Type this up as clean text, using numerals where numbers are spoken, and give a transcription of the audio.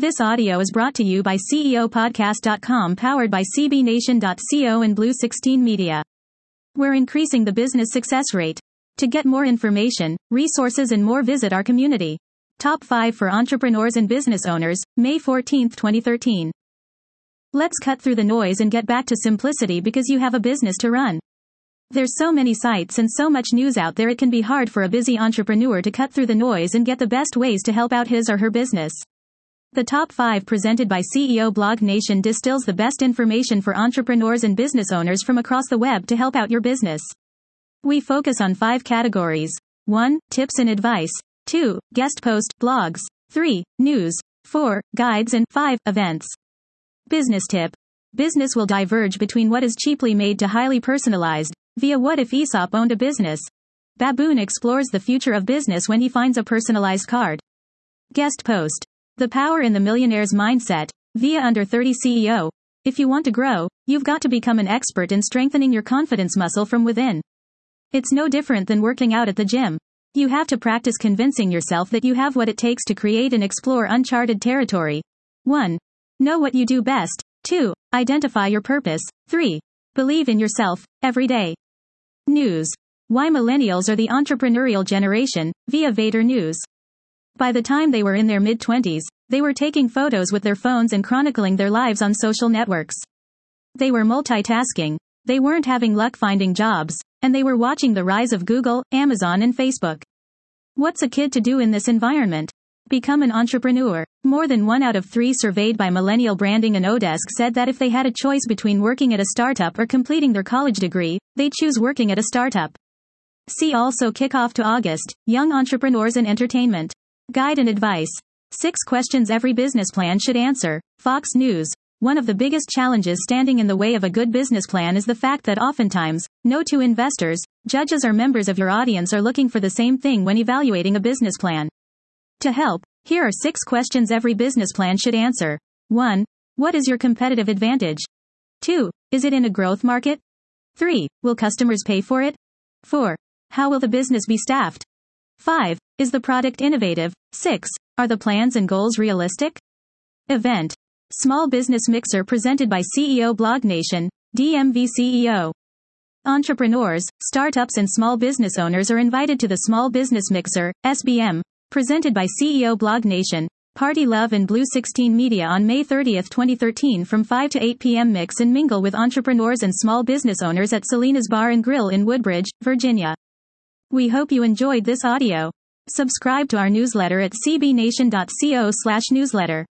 This audio is brought to you by CEOpodcast.com, powered by CBNation.co and Blue 16 Media. We're increasing the business success rate. To get more information, resources and more, visit our community. Top 5 for Entrepreneurs and Business Owners, May 14, 2013. Let's cut through the noise and get back to simplicity because you have a business to run. There's so many sites and so much news out there, it can be hard for a busy entrepreneur to cut through the noise and get the best ways to help out his or her business. The Top 5 presented by CEO Blog Nation distills the best information for entrepreneurs and business owners from across the web to help out your business. We focus on 5 categories. 1. Tips and advice. 2. Guest post, blogs. 3. News. 4. Guides, and 5. Events. Business tip. Business will diverge between what is cheaply made to highly personalized, via What If Aesop Owned a Business? Baboon explores the future of business when he finds a personalized card. Guest post. The power in the millionaire's mindset, via Under 30 CEO. If you want to grow, you've got to become an expert in strengthening your confidence muscle from within. It's no different than working out at the gym. You have to practice convincing yourself that you have what it takes to create and explore uncharted territory. 1. Know what you do best. 2. Identify your purpose. 3. Believe in yourself, every day. News. Why millennials are the entrepreneurial generation, via Vader News. By the time they were in their mid-20s, they were taking photos with their phones and chronicling their lives on social networks. They were multitasking, they weren't having luck finding jobs, and they were watching the rise of Google, Amazon and Facebook. What's a kid to do in this environment? Become an entrepreneur. More than 1 out of 3 surveyed by Millennial Branding and Odesk said that if they had a choice between working at a startup or completing their college degree, they'd choose working at a startup. See also Kickoff to August, Young Entrepreneurs and Entertainment. Guide and advice. 6 questions every business plan should answer. Fox News. One of the biggest challenges standing in the way of a good business plan is the fact that oftentimes, no 2 investors, judges or members of your audience are looking for the same thing when evaluating a business plan. To help, here are 6 questions every business plan should answer. 1. What is your competitive advantage? 2. Is it in a growth market? 3. Will customers pay for it? 4. How will the business be staffed? 5. Is the product innovative? 6. Are the plans and goals realistic? Event. Small Business Mixer presented by CEO Blog Nation, DMV CEO. Entrepreneurs, startups and small business owners are invited to the Small Business Mixer, SBM, presented by CEO Blog Nation, Party Love and Blue 16 Media on May 30, 2013 from 5 to 8 p.m. Mix and mingle with entrepreneurs and small business owners at Selena's Bar and Grill in Woodbridge, Virginia. We hope you enjoyed this audio. Subscribe to our newsletter at cbnation.co/newsletter.